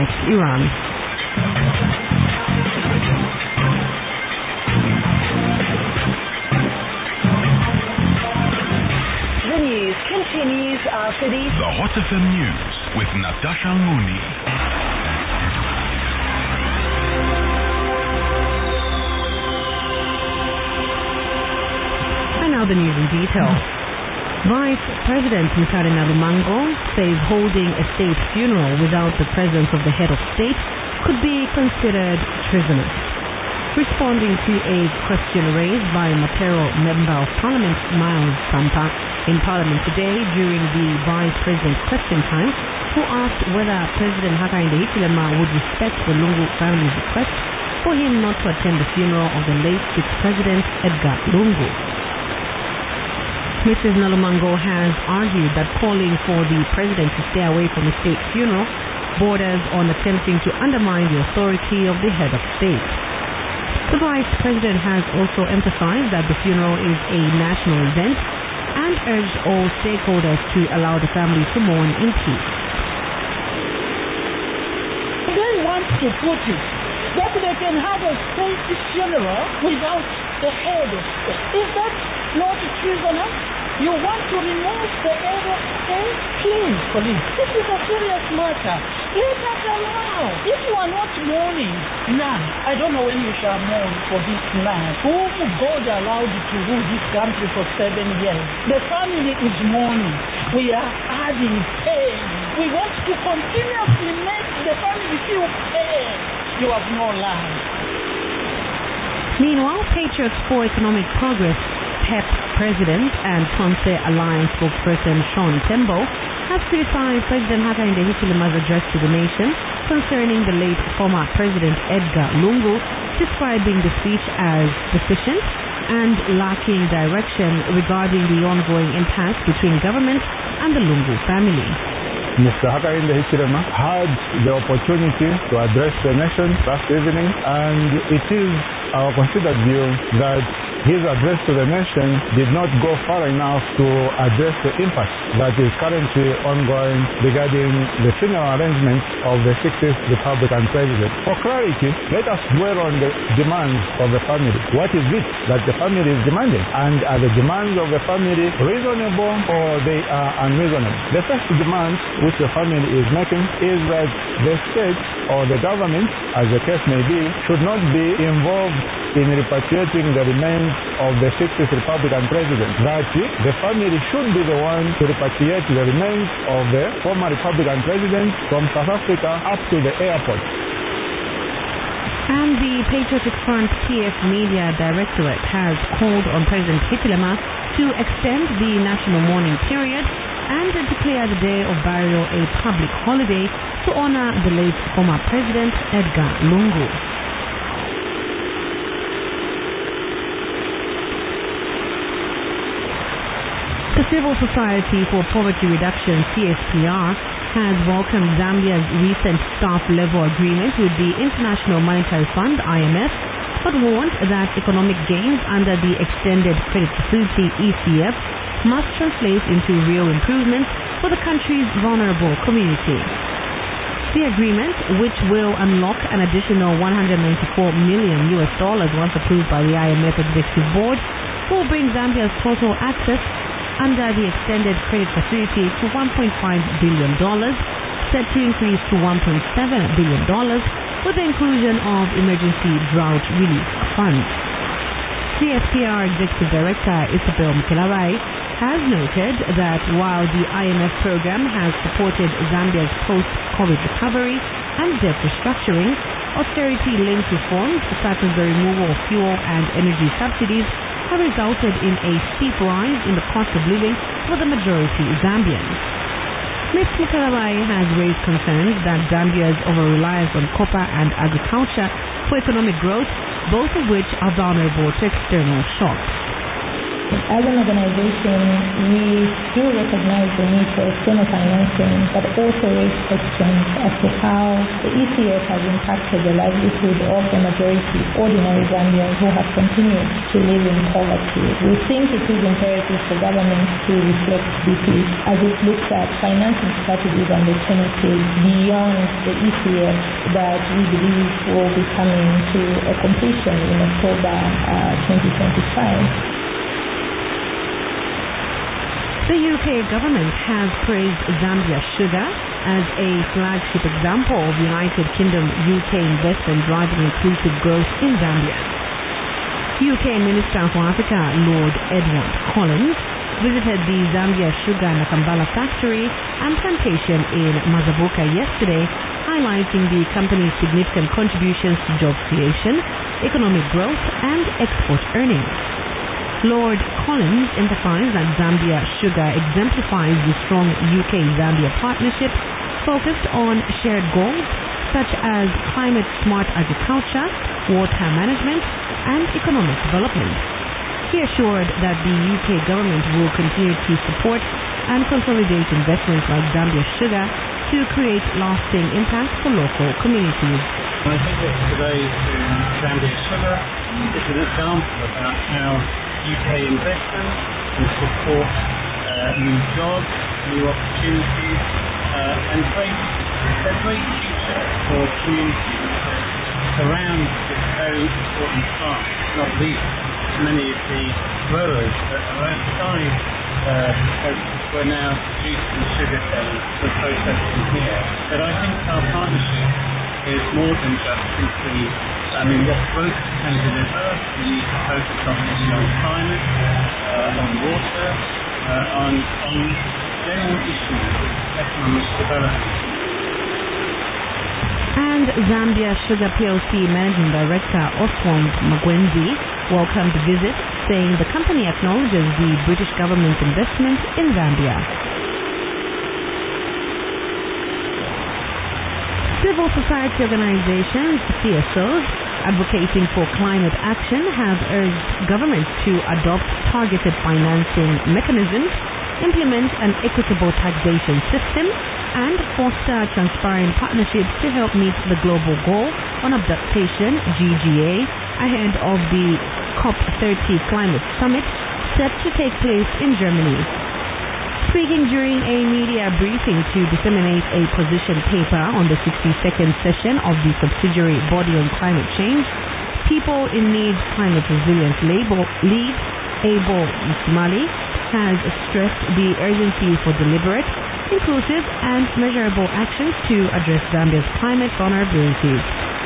against Iran. The news continues after these. The Hot FM News with Natasha Nguni. And now the news in detail. Vice President Mutale Nalumangwa says holding a state funeral without the presence of the head of state could be considered treasonous. Responding to a question raised by Mapero Member of Parliament Miles Sampa in Parliament today during the Vice President's question time, who asked whether President Hakainde Hichilema would respect the Lungu family's request for him not to attend the funeral of the late 6th President Edgar Lungu. Mrs. Nalumangwa has argued that calling for the President to stay away from the state funeral borders on attempting to undermine the authority of the head of state. The Vice President has also emphasized that the funeral is a national event and urged all stakeholders to allow the family to mourn in peace. They want to put it that they can have a state funeral without the head of state. Is that not treasonous? You want to remove the head of state? Please, this is a serious matter. Let us allow. If you are not mourning now, I don't know when you shall mourn for this man whom God allowed to rule this country for 7 years. The family is mourning. We are adding pain. We want to continuously make the family feel pain. You have no life. Meanwhile, Patriots for Economic Progress PEP President and Tonse Alliance spokesperson Sean Tembo has criticized President Hakainde Hichilema's address to the nation concerning the late former President Edgar Lungu, describing the speech as deficient and lacking direction regarding the ongoing impasse between government and the Lungu family. Mr. Hakainde Hichilema had the opportunity to address the nation last evening, and it is our considered view that his address to the nation did not go far enough to address the impasse that is currently ongoing regarding the funeral arrangements of the 60th Republican President. For clarity, let us dwell on the demands of the family. What is it that the family is demanding? And are the demands of the family reasonable or they are unreasonable? The first demand which the family is making is that the state or the government, as the case may be, should not be involved in repatriating the remains of the 60th Republican President. That the family should be the one to repatriate the remains of the former Republican President from South Africa up to the airport. And the Patriotic Front PF Media Directorate has called on President Hichilema to extend the national mourning period and declare the day of burial a public holiday to honor the late former President Edgar Lungu. The Civil Society for Poverty Reduction, CSPR, has welcomed Zambia's recent staff-level agreement with the International Monetary Fund, IMF, but warned that economic gains under the Extended Credit Facility, ECF, must translate into real improvements for the country's vulnerable community. The agreement, which will unlock an additional $194 million once approved by the IMF Executive Board, will bring Zambia's total access under the Extended Credit Facility to $1.5 billion, set to increase to $1.7 billion with the inclusion of emergency drought relief funds. CSPR Executive Director Isabel Mkelabai has noted that while the IMF program has supported Zambia's post-COVID recovery and debt restructuring, austerity-linked reforms such as the removal of fuel and energy subsidies have resulted in a steep rise in the cost of living for the majority Zambians. Ms. Mkelabai has raised concerns that Zambia's over-reliance on copper and agriculture for economic growth, both of which are vulnerable to external shocks. As an organization, we do recognize the need for external financing, but also raise questions as to how the ECF has impacted the livelihood of the majority ordinary Zambians who have continued to live in poverty. We think it is imperative for government to reflect deeply as it looks at financing strategies and alternatives beyond the ECF that we believe will be coming to a completion in October 2025. The UK government has praised Zambia Sugar as a flagship example of United Kingdom-UK investment driving inclusive growth in Zambia. UK Minister for Africa Lord Edward Collins visited the Zambia Sugar Nakambala factory and plantation in Mazabuka yesterday, highlighting the company's significant contributions to job creation, economic growth and export earnings. Lord Collins emphasized that Zambia Sugar exemplifies the strong UK-Zambia partnership focused on shared goals such as climate-smart agriculture, water management, and economic development. He assured that the UK government will continue to support and consolidate investments like Zambia Sugar to create lasting impact for local communities. I think that today Zambia Sugar is an example about how UK investment can support new jobs, new opportunities, and create a great future for communities that surround this very important part, not least many of the growers that are outside the coast we're now producing sugarcane for processing here. But I think our partnership is more than just simply what growth can deliver. We need to focus obviously on climate, on water, on general issues of economic development. And Zambia Sugar PLC Managing Director Oswald Magwenzi welcomed the visit, saying the company acknowledges the British government's investment in Zambia. Civil society organizations, CSOs, advocating for climate action have urged governments to adopt targeted financing mechanisms, implement an equitable taxation system, and foster transparent partnerships to help meet the global goal on adaptation, GGA, ahead of the COP30 climate summit set to take place in Germany. Speaking during a media briefing to disseminate a position paper on the 62nd session of the subsidiary body on climate change, People in Need Climate Resilience Lead, Abel Msumali, has stressed the urgency for deliberate, inclusive and measurable actions to address Zambia's climate vulnerabilities.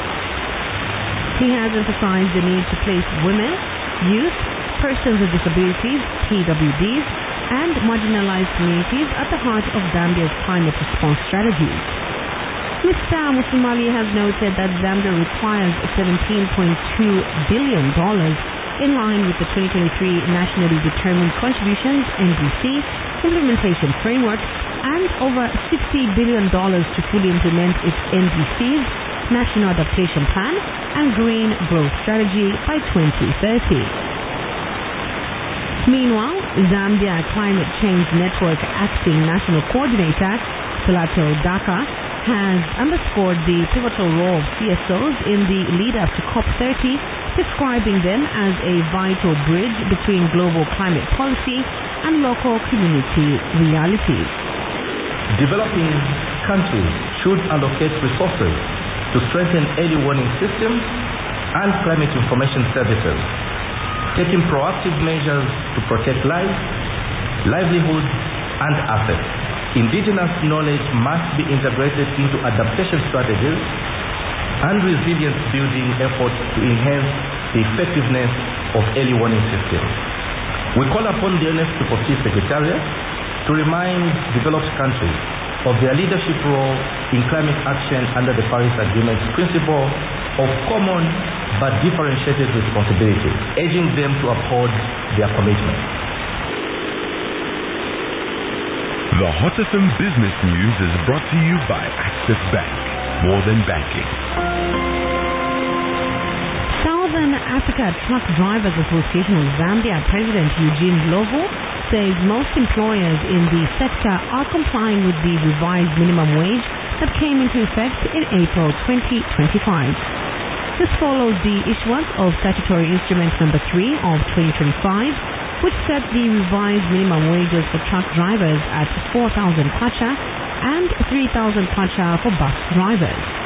He has emphasized the need to place women, youth, persons with disabilities, PWDs, and marginalized communities at the heart of Zambia's climate response strategies. Mr. Musumali has noted that Zambia requires $17.2 billion in line with the 2023 Nationally Determined Contributions NDC implementation framework and over $60 billion to fully implement its NDC's National Adaptation Plan and Green Growth Strategy by 2030. Meanwhile, Zambia Climate Change Network Acting National Coordinator Salato Daka has underscored the pivotal role of CSOs in the lead-up to COP30, describing them as a vital bridge between global climate policy and local community realities. Developing countries should allocate resources to strengthen early warning systems and climate information services, taking proactive measures to protect life, livelihood, and assets. Indigenous knowledge must be integrated into adaptation strategies and resilience building efforts to enhance the effectiveness of early warning systems. We call upon the UNFCCC Secretariat to remind developed countries of their leadership role in climate action under the Paris Agreement's principle of common but differentiated responsibility, urging them to uphold their commitment. The Hot FM Business News is brought to you by Access Bank. More than banking. South Southern Africa Truck Drivers Association of Zambia President Eugene Lovo says most employers in the sector are complying with the revised minimum wage that came into effect in April 2025. This follows the issuance of Statutory Instrument Number 3 of 2025, which set the revised minimum wages for truck drivers at 4,000 kwacha and 3,000 kwacha for bus drivers.